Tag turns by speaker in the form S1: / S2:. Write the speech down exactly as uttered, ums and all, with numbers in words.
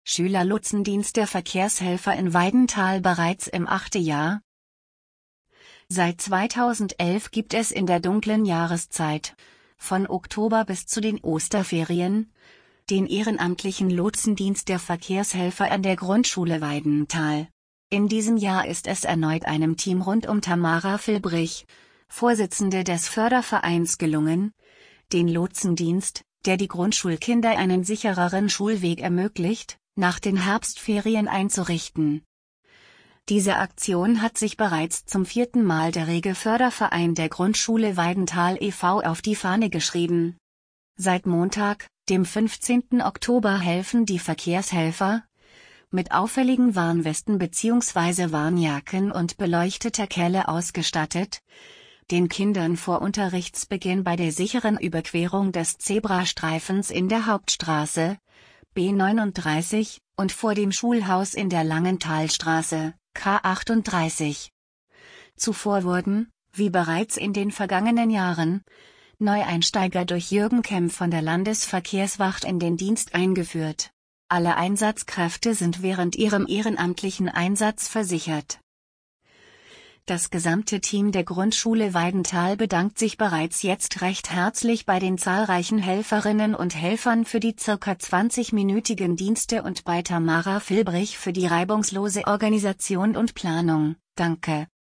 S1: Schülerlotsendienst der Verkehrshelfer in Weidenthal bereits im achten Jahr. Seit zweitausendelf gibt es in der dunklen Jahreszeit, von Oktober bis zu den Osterferien, den ehrenamtlichen Lotsendienst der Verkehrshelfer an der Grundschule Weidenthal. In diesem Jahr ist es erneut einem Team rund um Tamara Filbrich, Vorsitzende des Fördervereins, gelungen, den Lotsendienst, der die Grundschulkinder einen sichereren Schulweg ermöglicht, nach den Herbstferien einzurichten. Diese Aktion hat sich bereits zum vierten Mal der rege Förderverein der Grundschule Weidenthal e V auf die Fahne geschrieben. Seit Montag, dem fünfzehnten Oktober, helfen die Verkehrshelfer, mit auffälligen Warnwesten bzw. Warnjacken und beleuchteter Kelle ausgestattet, den Kindern vor Unterrichtsbeginn bei der sicheren Überquerung des Zebrastreifens in der Hauptstraße, B neununddreißig, und vor dem Schulhaus in der Langentalstraße, K achtunddreißig. Zuvor wurden, wie bereits in den vergangenen Jahren, Neueinsteiger durch Jürgen Kemp von der Landesverkehrswacht in den Dienst eingeführt. Alle Einsatzkräfte sind während ihrem ehrenamtlichen Einsatz versichert. Das gesamte Team der Grundschule Weidenthal bedankt sich bereits jetzt recht herzlich bei den zahlreichen Helferinnen und Helfern für die circa zwanzigminütigen Dienste und bei Tamara Filbrich für die reibungslose Organisation und Planung. Danke.